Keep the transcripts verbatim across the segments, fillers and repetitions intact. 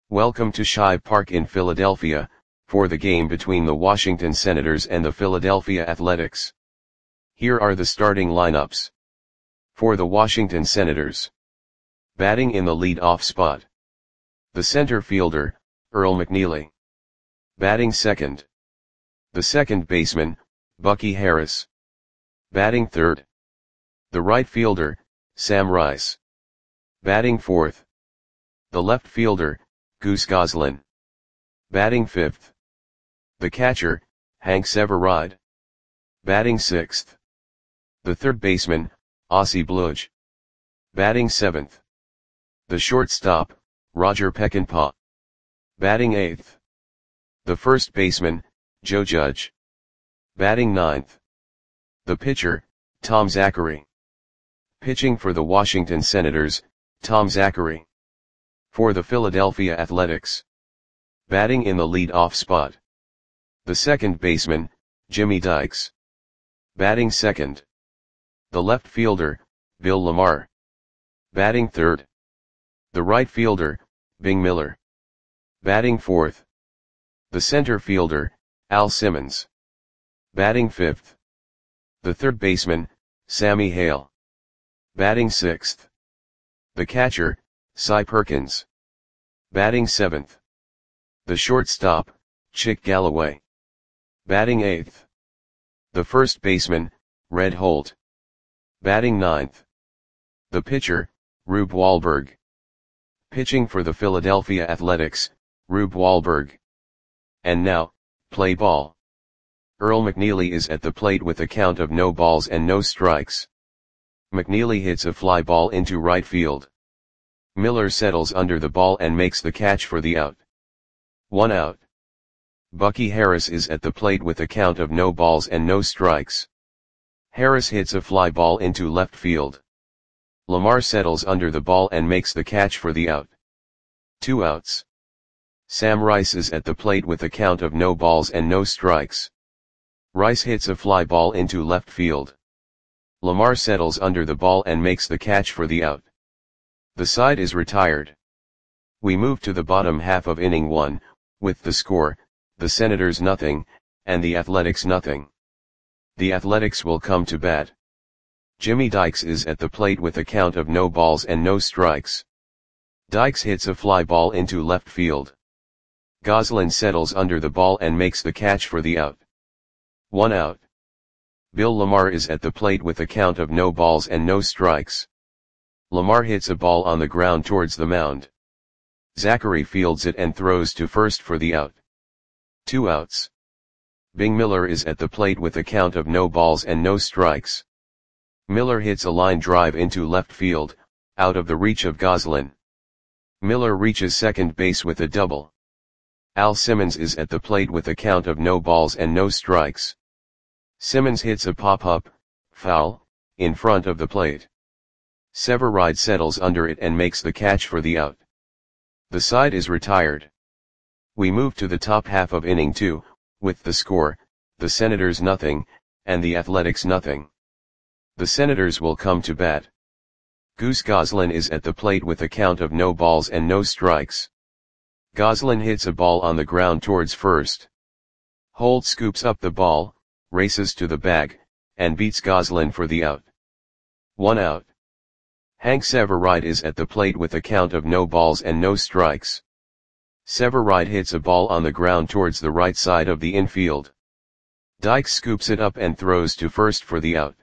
Welcome to Shibe Park in Philadelphia, for the game between the Washington Senators and the Philadelphia Athletics. Here are the starting lineups. For the Washington Senators. Batting in the lead-off spot. The center fielder, Earl McNeely. Batting second. The second baseman, Bucky Harris. Batting third. The right fielder, Sam Rice. Batting fourth. The left fielder, Goose Goslin. Batting fifth. The catcher, Hank Severide. Batting sixth. The third baseman, Ossie Bludge. Batting seventh. The shortstop, Roger Peckinpah. Batting eighth. The first baseman, Joe Judge. Batting ninth. The pitcher, Tom Zachary. Pitching for the Washington Senators, Tom Zachary. For the Philadelphia Athletics. Batting in the lead-off spot. The second baseman, Jimmy Dykes. Batting second. The left fielder, Bill Lamar. Batting third. The right fielder, Bing Miller. Batting fourth. The center fielder, Al Simmons. Batting fifth. The third baseman, Sammy Hale. Batting sixth. The catcher, Cy Perkins. Batting seventh. The shortstop, Chick Galloway. Batting eighth. The first baseman, Red Holt. Batting ninth. The pitcher, Rube Wahlberg. Pitching for the Philadelphia Athletics, Rube Wahlberg. And now, play ball. Earl McNeely is at the plate with a count of no balls and no strikes. McNeely hits a fly ball into right field. Miller settles under the ball and makes the catch for the out. One out. Bucky Harris is at the plate with a count of no balls and no strikes. Harris hits a fly ball into left field. Lamar settles under the ball and makes the catch for the out. Two outs. Sam Rice is at the plate with a count of no balls and no strikes. Rice hits a fly ball into left field. Lamar settles under the ball and makes the catch for the out. The side is retired. We move to the bottom half of inning one, with the score, the Senators nothing, and the Athletics nothing. The Athletics will come to bat. Jimmy Dykes is at the plate with a count of no balls and no strikes. Dykes hits a fly ball into left field. Goslin settles under the ball and makes the catch for the out. One out. Bill Lamar is at the plate with a count of no balls and no strikes. Lamar hits a ball on the ground towards the mound. Zachary fields it and throws to first for the out. Two outs. Bing Miller is at the plate with a count of no balls and no strikes. Miller hits a line drive into left field, out of the reach of Goslin. Miller reaches second base with a double. Al Simmons is at the plate with a count of no balls and no strikes. Simmons hits a pop-up, foul, in front of the plate. Severide settles under it and makes the catch for the out. The side is retired. We move to the top half of inning two, with the score, the Senators nothing, and the Athletics nothing. The Senators will come to bat. Goose Goslin is at the plate with a count of no balls and no strikes. Goslin hits a ball on the ground towards first. Holt scoops up the ball, races to the bag, and beats Goslin for the out. One out. Hank Severide is at the plate with a count of no balls and no strikes. Severide hits a ball on the ground towards the right side of the infield. Dykes scoops it up and throws to first for the out.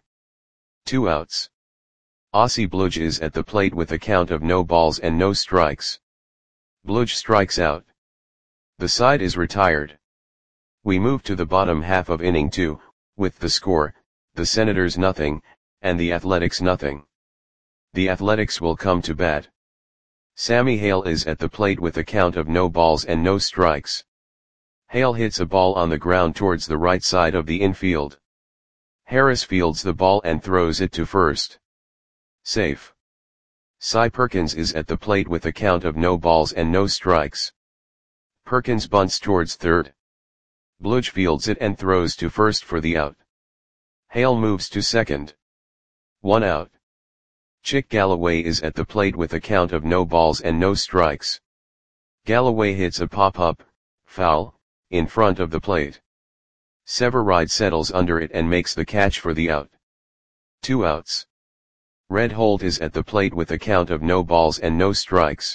Two outs. Ossie Bludge is at the plate with a count of no balls and no strikes. Bludge strikes out. The side is retired. We move to the bottom half of inning two, with the score, the Senators nothing, and the Athletics nothing. The Athletics will come to bat. Sammy Hale is at the plate with a count of no balls and no strikes. Hale hits a ball on the ground towards the right side of the infield. Harris fields the ball and throws it to first. Safe. Cy Perkins is at the plate with a count of no balls and no strikes. Perkins bunts towards third. Bludge fields it and throws to first for the out. Hale moves to second. One out. Chick Galloway is at the plate with a count of no balls and no strikes. Galloway hits a pop-up, foul, in front of the plate. Severide settles under it and makes the catch for the out. Two outs. Red Holt is at the plate with a count of no balls and no strikes.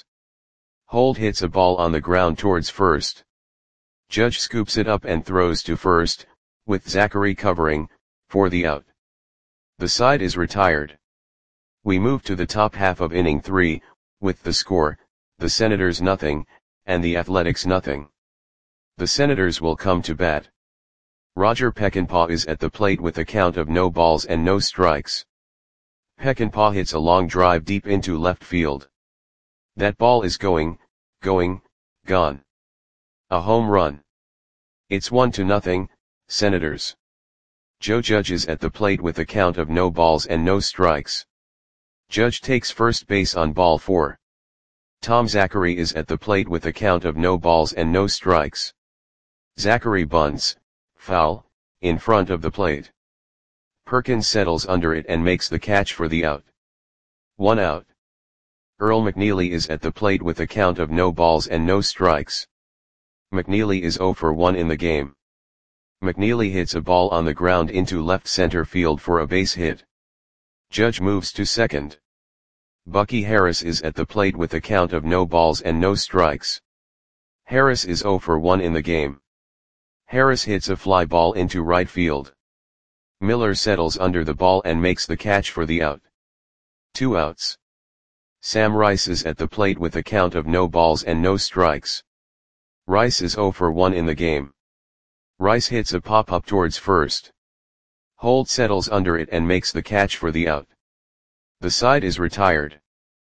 Holt hits a ball on the ground towards first. Judge scoops it up and throws to first, with Zachary covering, for the out. The side is retired. We move to the top half of inning three, with the score, the Senators nothing, and the Athletics nothing. The Senators will come to bat. Roger Peckinpah is at the plate with a count of no balls and no strikes. Peckinpah hits a long drive deep into left field. That ball is going, going, gone. A home run. It's one to nothing, Senators. Joe Judge is at the plate with a count of no balls and no strikes. Judge takes first base on ball four. Tom Zachary is at the plate with a count of no balls and no strikes. Zachary bunts, foul, in front of the plate. Perkins settles under it and makes the catch for the out. One out. Earl McNeely is at the plate with a count of no balls and no strikes. McNeely is oh for one in the game. McNeely hits a ball on the ground into left center field for a base hit. Judge moves to second. Bucky Harris is at the plate with a count of no balls and no strikes. Harris is oh for one in the game. Harris hits a fly ball into right field. Miller settles under the ball and makes the catch for the out. Two outs. Sam Rice is at the plate with a count of no balls and no strikes. Rice is oh for one in the game. Rice hits a pop-up towards first. Holt settles under it and makes the catch for the out. The side is retired.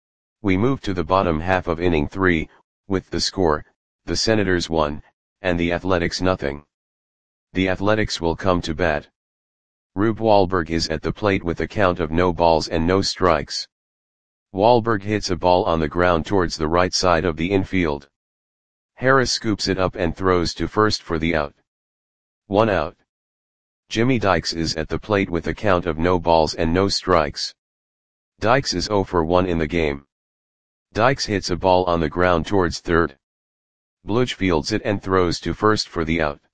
We move to the bottom half of inning three, with the score, the Senators one, and the Athletics nothing. The Athletics will come to bat. Rube Wahlberg is at the plate with a count of no balls and no strikes. Wahlberg hits a ball on the ground towards the right side of the infield. Harris scoops it up and throws to first for the out. One out. Jimmy Dykes is at the plate with a count of no balls and no strikes. Dykes is oh for one in the game. Dykes hits a ball on the ground towards third. Bludge fields it and throws to first for the out.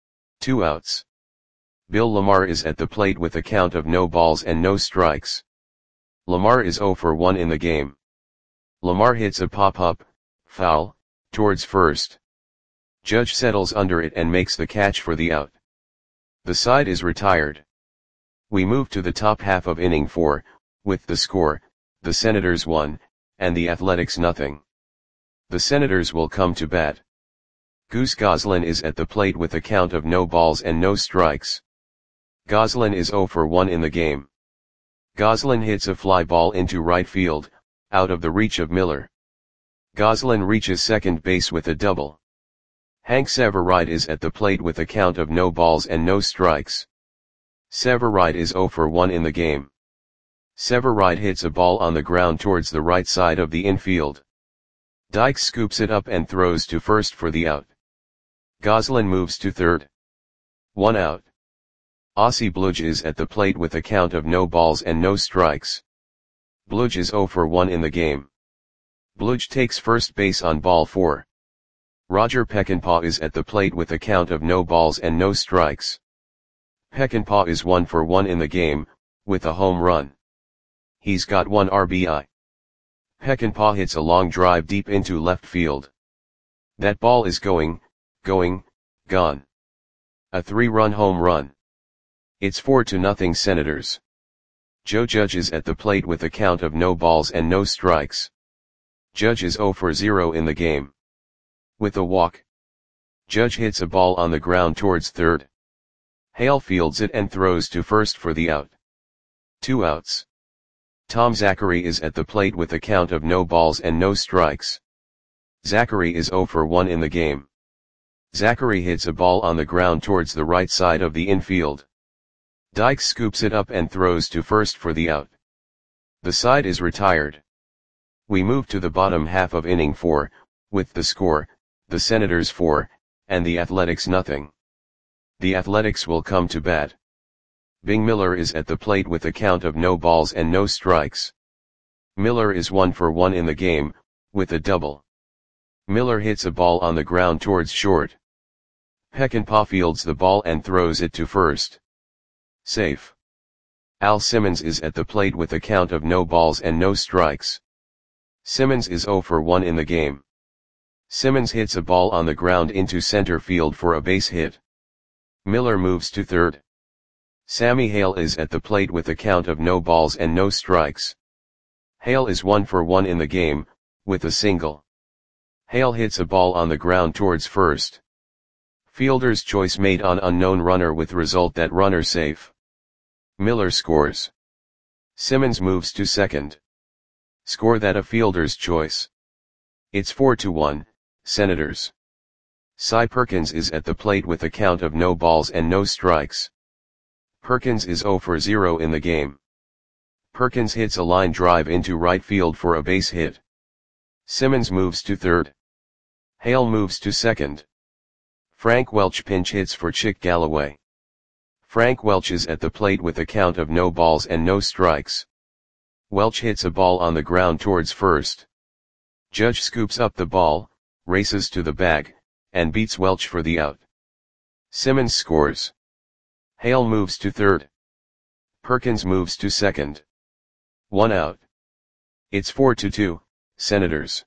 Two outs. Bill Lamar is at the plate with a count of no balls and no strikes. Lamar is oh for one in the game. Lamar hits a pop-up, foul, towards first. Judge settles under it and makes the catch for the out. The side is retired. We move to the top half of inning four, with the score, the Senators one, and the Athletics nothing. The Senators will come to bat. Goose Goslin is at the plate with a count of no balls and no strikes. Goslin is oh for one in the game. Goslin hits a fly ball into right field, out of the reach of Miller. Goslin reaches second base with a double. Hank Severide is at the plate with a count of no balls and no strikes. Severide is oh for one in the game. Severide hits a ball on the ground towards the right side of the infield. Dykes scoops it up and throws to first for the out. Goslin moves to third. One out. Ossie Bludge is at the plate with a count of no balls and no strikes. Bludge is oh for one in the game. Bludge takes first base on ball four. Roger Peckinpah is at the plate with a count of no balls and no strikes. Peckinpah is one for one in the game, with a home run. He's got one R B I. Peckinpah hits a long drive deep into left field. That ball is going, going, gone. A three-run home run. It's four to nothing Senators. Joe Judge is at the plate with a count of no balls and no strikes. Judge is oh for zero in the game. With a walk. Judge hits a ball on the ground towards third. Hale fields it and throws to first for the out. Two outs. Tom Zachary is at the plate with a count of no balls and no strikes. Zachary is oh for one in the game. Zachary hits a ball on the ground towards the right side of the infield. Dykes scoops it up and throws to first for the out. The side is retired. We move to the bottom half of inning four, with the score, the Senators four, and the Athletics nothing. The Athletics will come to bat. Bing Miller is at the plate with a count of no balls and no strikes. Miller is one for one in the game, with a double. Miller hits a ball on the ground towards short. Peckinpah fields the ball and throws it to first. Safe. Al Simmons is at the plate with a count of no balls and no strikes. Simmons is zero for one in the game. Simmons hits a ball on the ground into center field for a base hit. Miller moves to third. Sammy Hale is at the plate with a count of no balls and no strikes. Hale is one for one in the game, with a single. Hale hits a ball on the ground towards first. Fielder's choice made on unknown runner with result that runner safe. Miller scores. Simmons moves to second. Score that a fielder's choice. It's four to one, Senators. Cy Perkins is at the plate with a count of no balls and no strikes. Perkins is zero for zero in the game. Perkins hits a line drive into right field for a base hit. Simmons moves to third. Hale moves to second. Frank Welch pinch hits for Chick Galloway. Frank Welch is at the plate with a count of no balls and no strikes. Welch hits a ball on the ground towards first. Judge scoops up the ball, races to the bag, and beats Welch for the out. Simmons scores. Hale moves to third. Perkins moves to second. One out. It's four to two, Senators.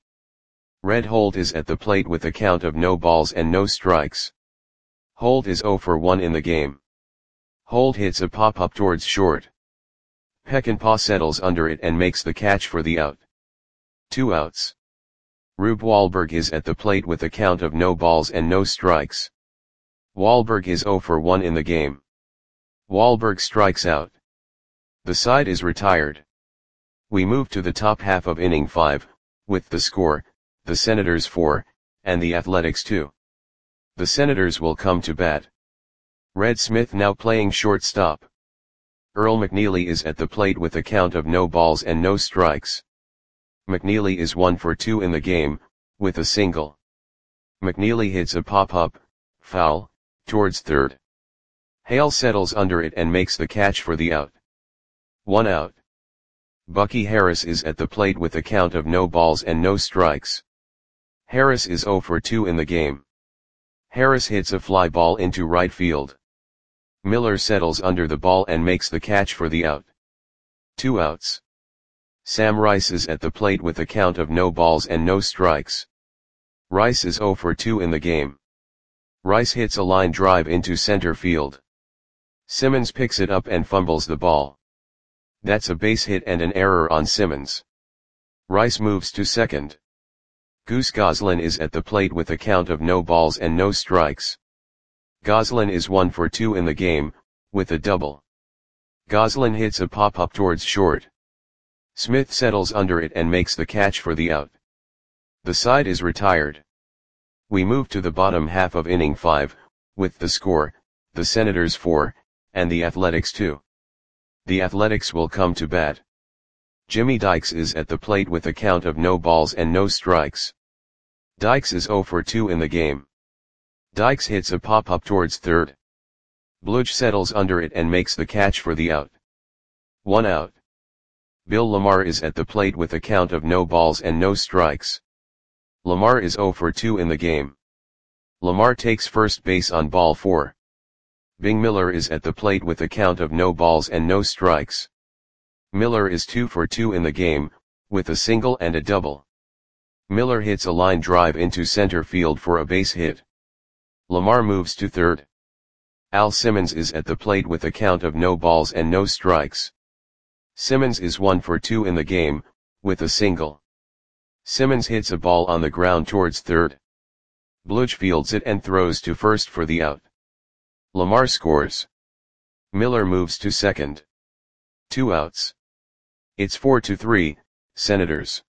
Red Holt is at the plate with a count of no balls and no strikes. Holt is zero for one in the game. Holt hits a pop-up towards short. Peckinpah settles under it and makes the catch for the out. Two outs. Rube Wahlberg is at the plate with a count of no balls and no strikes. Wahlberg is zero for one in the game. Wahlberg strikes out. The side is retired. We move to the top half of inning five, with the score, the Senators four, and the Athletics two. The Senators will come to bat. Red Smith now playing shortstop. Earl McNeely is at the plate with a count of no balls and no strikes. McNeely is one for two in the game, with a single. McNeely hits a pop-up, foul, towards third. Hale settles under it and makes the catch for the out. One out. Bucky Harris is at the plate with a count of no balls and no strikes. Harris is zero for two in the game. Harris hits a fly ball into right field. Miller settles under the ball and makes the catch for the out. Two outs. Sam Rice is at the plate with a count of no balls and no strikes. Rice is zero for two in the game. Rice hits a line drive into center field. Simmons picks it up and fumbles the ball. That's a base hit and an error on Simmons. Rice moves to second. Goose Goslin is at the plate with a count of no balls and no strikes. Goslin is one for two in the game, with a double. Goslin hits a pop-up towards short. Smith settles under it and makes the catch for the out. The side is retired. We move to the bottom half of inning five, with the score, the Senators four, and the Athletics two. The Athletics will come to bat. Jimmy Dykes is at the plate with a count of no balls and no strikes. Dykes is zero for two in the game. Dykes hits a pop-up towards third. Bluch settles under it and makes the catch for the out. One out. Bill Lamar is at the plate with a count of no balls and no strikes. Lamar is zero for two in the game. Lamar takes first base on ball four. Bing Miller is at the plate with a count of no balls and no strikes. Miller is two for two in the game, with a single and a double. Miller hits a line drive into center field for a base hit. Lamar moves to third. Al Simmons is at the plate with a count of no balls and no strikes. Simmons is one for two in the game, with a single. Simmons hits a ball on the ground towards third. Bluch fields it and throws to first for the out. Lamar scores. Miller moves to second. Two outs. It's four to three, Senators.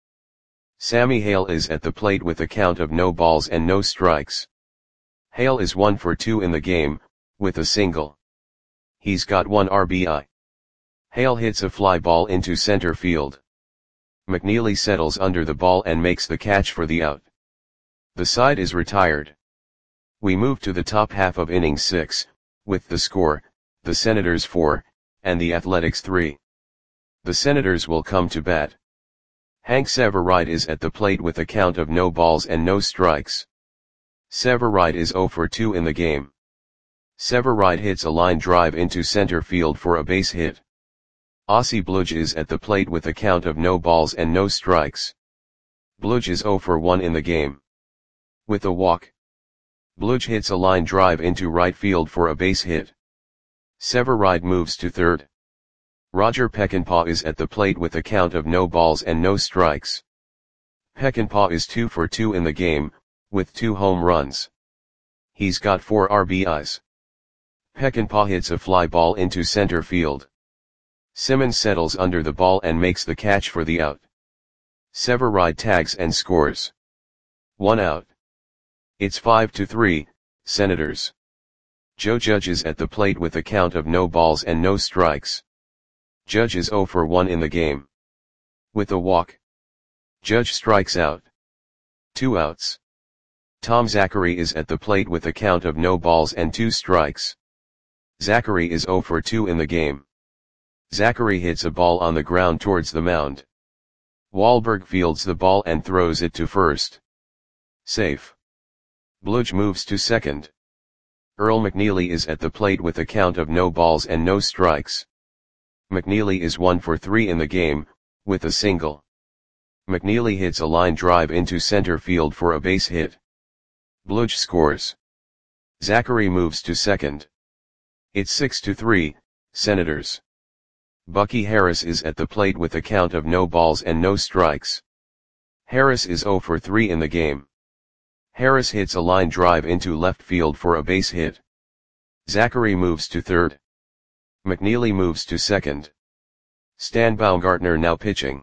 Sammy Hale is at the plate with a count of no balls and no strikes. Hale is one for two in the game, with a single. He's got one R B I. Hale hits a fly ball into center field. McNeely settles under the ball and makes the catch for the out. The side is retired. We move to the top half of inning six, with the score, the Senators four, and the Athletics three. The Senators will come to bat. Hank Severide is at the plate with a count of no balls and no strikes. Severide is zero for two in the game. Severide hits a line drive into center field for a base hit. Ossie Bluge is at the plate with a count of no balls and no strikes. Bluge is zero for one in the game. With a walk, Bluge hits a line drive into right field for a base hit. Severide moves to third. Roger Peckinpah is at the plate with a count of no balls and no strikes. Peckinpah is two for two in the game, with two home runs. He's got four R B Is. Peckinpah hits a fly ball into center field. Simmons settles under the ball and makes the catch for the out. Severide tags and scores. One out. It's five to three, Senators. Joe Judge is at the plate with a count of no balls and no strikes. Judge is zero for one in the game. With a walk, Judge strikes out. Two outs. Tom Zachary is at the plate with a count of no balls and two strikes. Zachary is zero for two in the game. Zachary hits a ball on the ground towards the mound. Wahlberg fields the ball and throws it to first. Safe. Bluge moves to second. Earl McNeely is at the plate with a count of no balls and no strikes. McNeely is one for three in the game, with a single. McNeely hits a line drive into center field for a base hit. Bluge scores. Zachary moves to second. It's six to three, Senators. Bucky Harris is at the plate with a count of no balls and no strikes. Harris is zero for three in the game. Harris hits a line drive into left field for a base hit. Zachary moves to third. McNeely moves to second. Stan Baumgartner now pitching.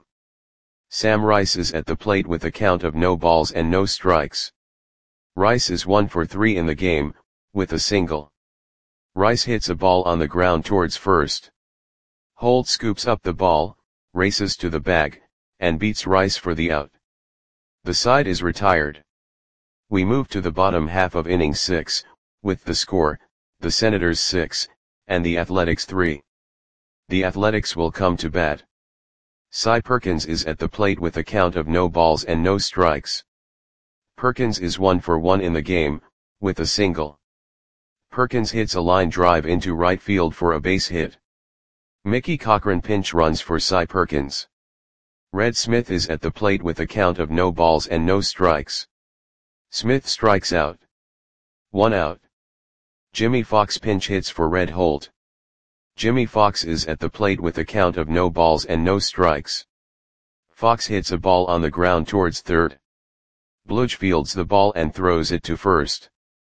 Sam Rice is at the plate with a count of no balls and no strikes. Rice is one for three in the game, with a single. Rice hits a ball on the ground towards first. Holt scoops up the ball, races to the bag, and beats Rice for the out. The side is retired. We move to the bottom half of inning six, with the score, the Senators six, and the Athletics three. The Athletics will come to bat. Cy Perkins is at the plate with a count of no balls and no strikes. Perkins is one for one in the game, with a single. Perkins hits a line drive into right field for a base hit. Mickey Cochran pinch runs for Cy Perkins. Red Smith is at the plate with a count of no balls and no strikes. Smith strikes out. One out. Jimmy Fox pinch hits for Red Holt. Jimmy Fox is at the plate with a count of no balls and no strikes. Fox hits a ball on the ground towards third. Bluge fields the ball and throws it to first.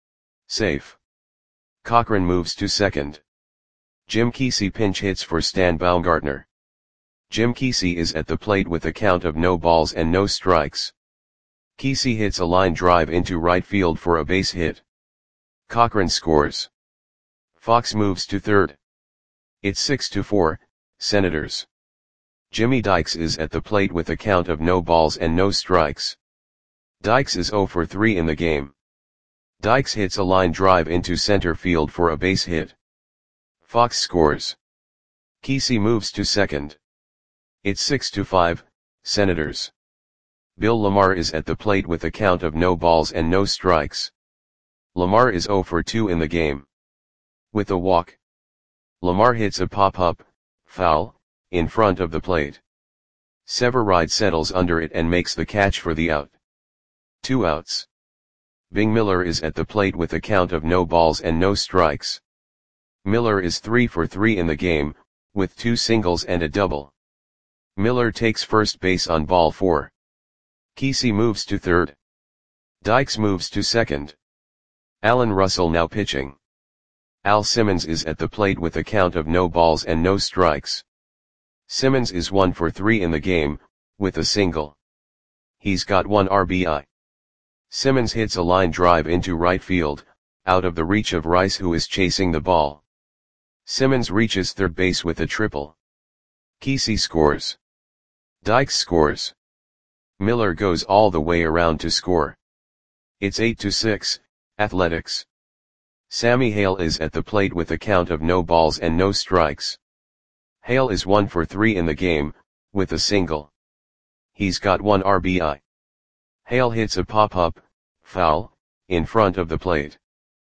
Safe. Cochran moves to second. Jim Kesey pinch hits for Stan Baumgartner. Jim Kesey is at the plate with a count of no balls and no strikes. Kesey hits a line drive into right field for a base hit. Cochran scores. Fox moves to third. It's six to four, Senators. Jimmy Dykes is at the plate with a count of no balls and no strikes. Dykes is zero for three in the game. Dykes hits a line drive into center field for a base hit. Fox scores. Kesey moves to second. It's six to five, Senators. Bill Lamar is at the plate with a count of no balls and no strikes. Lamar is zero for two in the game. With a walk, Lamar hits a pop-up, foul, in front of the plate. Severide settles under it and makes the catch for the out. Two outs. Bing Miller is at the plate with a count of no balls and no strikes. Miller is three for three in the game, with two singles and a double. Miller takes first base on ball four. Kesey moves to third. Dykes moves to second. Alan Russell now pitching. Al Simmons is at the plate with a count of no balls and no strikes. Simmons is one for three in the game, with a single. He's got one R B I. Simmons hits a line drive into right field, out of the reach of Rice, who is chasing the ball. Simmons reaches third base with a triple. Kesey scores. Dykes scores. Miller goes all the way around to score. It's eight to six, Athletics. Sammy Hale is at the plate with a count of no balls and no strikes. Hale is one for three in the game, with a single. He's got one R B I. Hale hits a pop-up, foul, in front of the plate.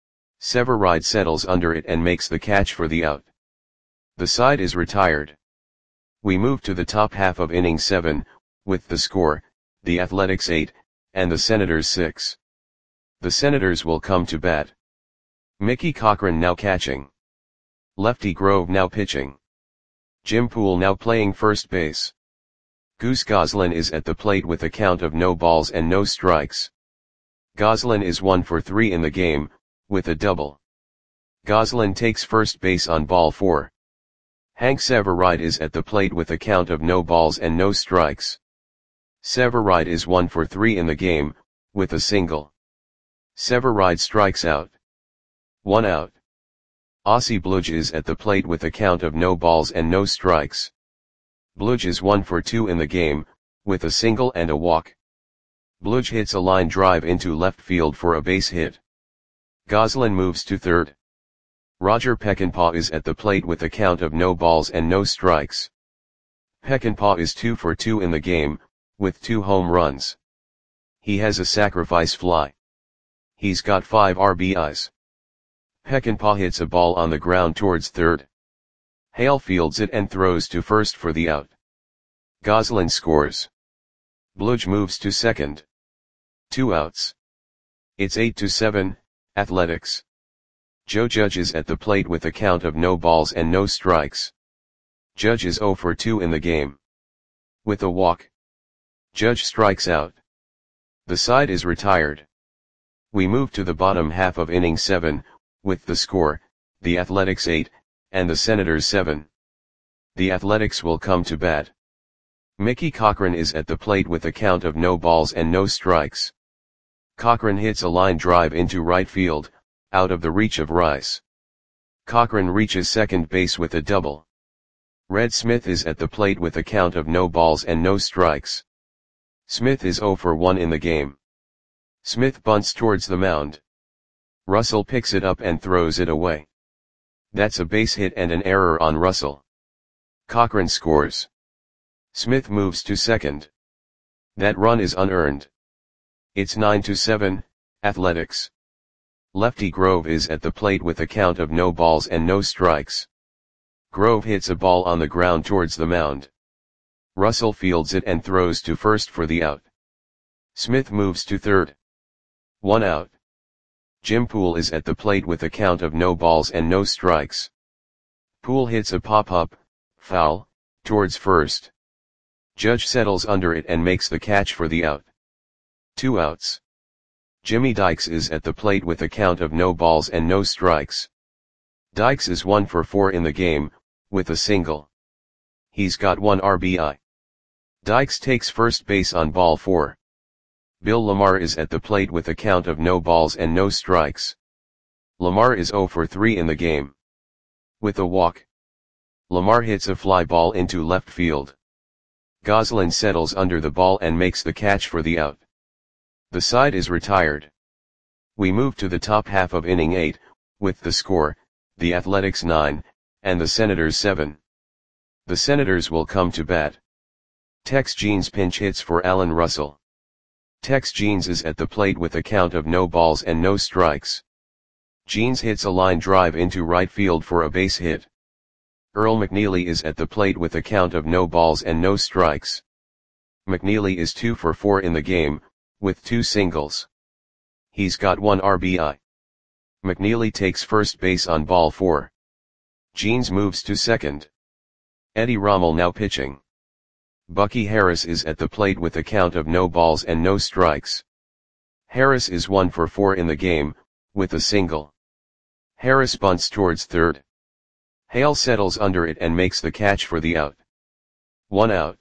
Severide settles under it and makes the catch for the out. The side is retired. We move to the top half of inning seven, with the score, the Athletics eight, and the Senators six. The Senators will come to bat. Mickey Cochrane now catching. Lefty Grove now pitching. Jim Poole now playing first base. Goose Goslin is at the plate with a count of no balls and no strikes. Goslin is one for three in the game, with a double. Goslin takes first base on ball four. Hank Severide is at the plate with a count of no balls and no strikes. Severide is one for three in the game, with a single. Severide strikes out. One out. Aussie Bludge is at the plate with a count of no balls and no strikes. Bludge is one for two in the game, with a single and a walk. Bludge hits a line drive into left field for a base hit. Goslin moves to third. Roger Peckinpah is at the plate with a count of no balls and no strikes. Peckinpah is two for two in the game, with two home runs. He has a sacrifice fly. He's got five R B Is. Peckinpah hits a ball on the ground towards third. Hale fields it and throws to first for the out. Goslin scores. Bludge moves to second. Two outs. It's eight to seven, Athletics. Joe Judge is at the plate with a count of no balls and no strikes. Judge is zero for two in the game. With a walk. Judge strikes out. The side is retired. We move to the bottom half of inning seven, with the score, the Athletics eight, and the Senators seven. The Athletics will come to bat. Mickey Cochrane is at the plate with a count of no balls and no strikes. Cochrane hits a line drive into right field, out of the reach of Rice. Cochrane reaches second base with a double. Red Smith is at the plate with a count of no balls and no strikes. Smith is zero for one in the game. Smith bunts towards the mound. Russell picks it up and throws it away. That's a base hit and an error on Russell. Cochrane scores. Smith moves to second. That run is unearned. It's nine to seven, Athletics. Lefty Grove is at the plate with a count of no balls and no strikes. Grove hits a ball on the ground towards the mound. Russell fields it and throws to first for the out. Smith moves to third. One out. Jim Poole is at the plate with a count of no balls and no strikes. Poole hits a pop-up, foul, towards first. Judge settles under it and makes the catch for the out. Two outs. Jimmy Dykes is at the plate with a count of no balls and no strikes. Dykes is one for four in the game, with a single. He's got one R B I. Dykes takes first base on ball four. Bill Lamar is at the plate with a count of no balls and no strikes. Lamar is zero for three in the game. With a walk. Lamar hits a fly ball into left field. Goslin settles under the ball and makes the catch for the out. The side is retired. We move to the top half of inning eight, with the score, the Athletics nine, and the Senators seven. The Senators will come to bat. Tex Jeans pinch hits for Alan Russell. Tex Jeans is at the plate with a count of no balls and no strikes. Jeans hits a line drive into right field for a base hit. Earl McNeely is at the plate with a count of no balls and no strikes. McNeely is two for four in the game, with two singles. He's got one R B I. McNeely takes first base on ball four. Jeans moves to second. Eddie Rommel now pitching. Bucky Harris is at the plate with a count of no balls and no strikes. Harris is one for four in the game, with a single. Harris bunts towards third. Hale settles under it and makes the catch for the out. One out.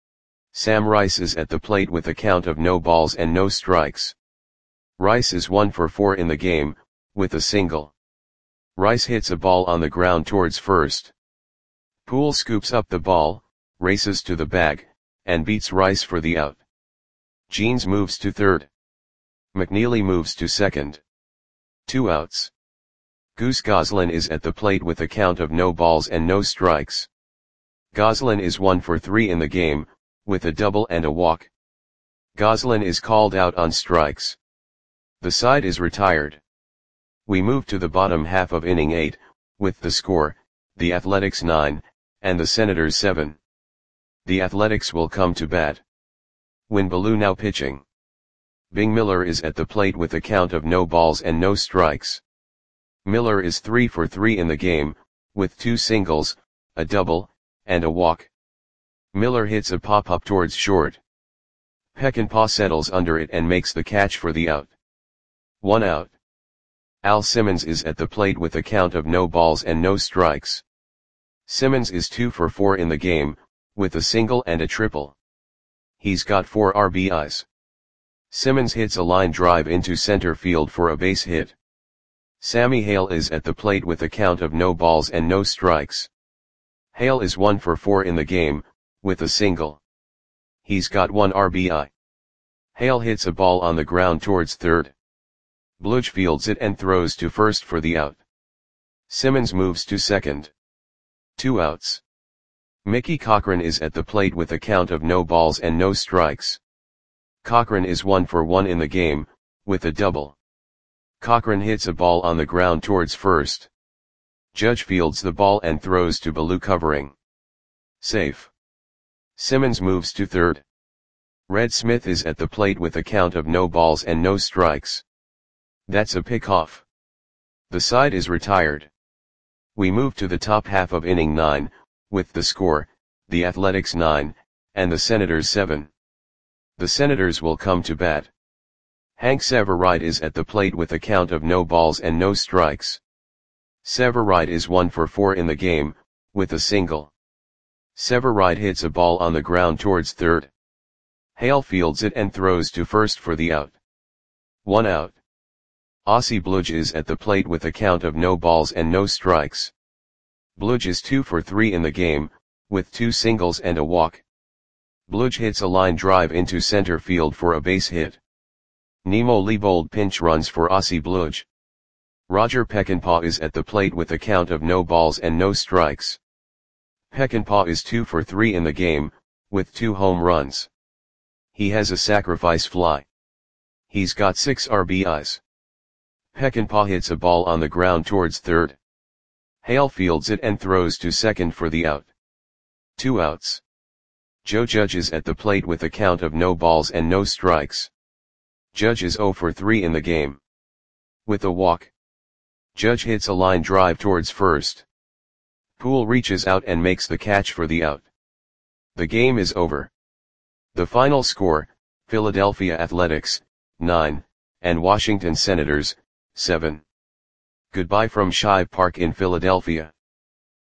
Sam Rice is at the plate with a count of no balls and no strikes. Rice is one for four in the game, with a single. Rice hits a ball on the ground towards first. Poole scoops up the ball, races to the bag, and beats Rice for the out. Jeans moves to third. McNeely moves to second. Two outs. Goose Goslin is at the plate with a count of no balls and no strikes. Goslin is one for three in the game, with a double and a walk. Goslin is called out on strikes. The side is retired. We move to the bottom half of inning eight, with the score, the Athletics nine, and the Senators seven. The Athletics will come to bat. Win Ballou now pitching. Bing Miller is at the plate with a count of no balls and no strikes. Miller is three for three in the game, with two singles, a double, and a walk. Miller hits a pop-up towards short. Peckinpah settles under it and makes the catch for the out. One out. Al Simmons is at the plate with a count of no balls and no strikes. Simmons is two for four in the game, with a single and a triple. He's got four R B Is. Simmons hits a line drive into center field for a base hit. Sammy Hale is at the plate with a count of no balls and no strikes. Hale is one for four in the game, with a single. He's got one R B I. Hale hits a ball on the ground towards third. Bludge fields it and throws to first for the out. Simmons moves to second. Two outs. Mickey Cochrane is at the plate with a count of no balls and no strikes. Cochrane is one for one in the game, with a double. Cochrane hits a ball on the ground towards first. Judge fields the ball and throws to Ballou covering. Safe. Simmons moves to third. Red Smith is at the plate with a count of no balls and no strikes. That's a pickoff. The side is retired. We move to the top half of inning nine, with the score, the Athletics nine, and the Senators seven. The Senators will come to bat. Hank Severide is at the plate with a count of no balls and no strikes. Severide is one for four in the game, with a single. Severide hits a ball on the ground towards third. Hale fields it and throws to first for the out. One out. Ossie Bludge is at the plate with a count of no balls and no strikes. Bludge is two for three in the game, with two singles and a walk. Bludge hits a line drive into center field for a base hit. Nemo Leibold pinch runs for Ossie Bludge. Roger Peckinpah is at the plate with a count of no balls and no strikes. Peckinpah is two for three in the game, with two home runs. He has a sacrifice fly. He's got six R B Is. Peckinpah hits a ball on the ground towards third. Hale fields it and throws to second for the out. Two outs. Joe Judge is at the plate with a count of no balls and no strikes. Judge is zero for three in the game. With a walk. Judge hits a line drive towards first. Poole reaches out and makes the catch for the out. The game is over. The final score, Philadelphia Athletics, nine, and Washington Senators, seven. Goodbye from Shive Park in Philadelphia.